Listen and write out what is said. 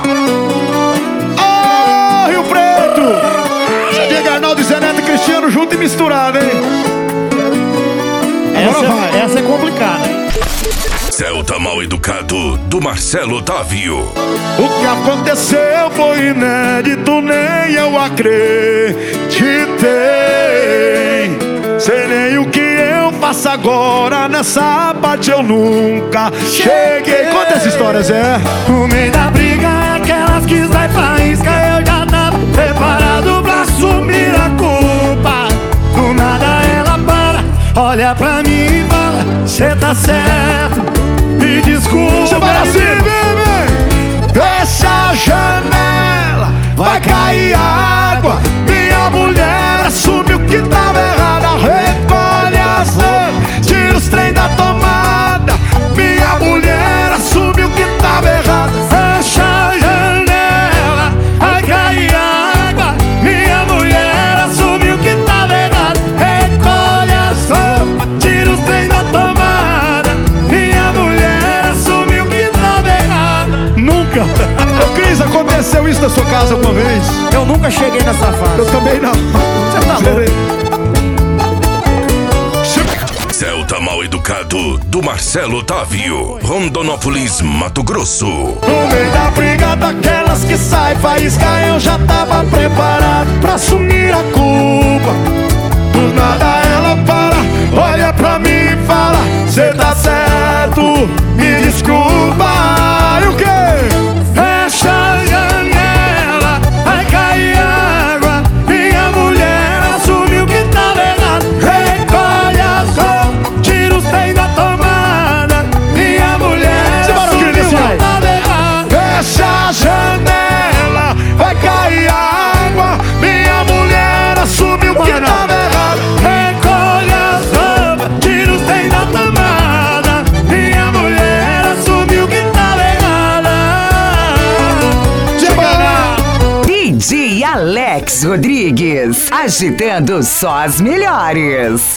Ô, Rio Preto! Diego Arnaldo, Zé Neto e Cristiano junto e misturado, hein? Essa é complicada, hein? Celta Mal Educado, do Marcelo Otávio. O que aconteceu foi inédito, nem eu acreditei. Sei nem o que eu faço agora, nessa parte eu nunca cheguei. Conta essa história, Zé. No meio da briga, aquelas que sai faísca, eu já tava preparado pra assumir a culpa. Do nada ela para, olha pra mim e fala: cê tá certo, me desculpa. Bora assim, bebê! Fecha a janela, vai cair água. Minha mulher assumiu que tava errada. Recolhe as mãos, tira os trem da tomada. Minha mulher assumiu que tava errada. Fecha a janela, vai cair água. Minha mulher assumiu que tava errado. Recolhe as roupas, tira os trem da tomada. Minha mulher assumiu que tava errada. Nunca! Ô Cris, aconteceu isso na sua casa alguma vez? Eu nunca cheguei nessa fase. Eu também não. Você tá louco? Celta Mal Educado, do Marcelo Otávio. Rondonópolis, Mato Grosso. No meio da briga daquelas que sai faísca, eu já tava preparado pra assumir a culpa. Do nada ela para, olha pra mim e fala: cê tá certo, me desculpa. E o quê? Fecha a janela, vai cair água. Minha mulher assumiu que tava errado. Recolhe as roupas, tira os trem da tomada. Minha mulher assumiu que tava errado. Fecha a janela, vai cair água. Minha mulher assumiu que tava errado. Recolhe as roupas, tira os trem da tomada. Minha mulher assumiu que tava errada. DJ Alex Rodrigues, agitando só as melhores.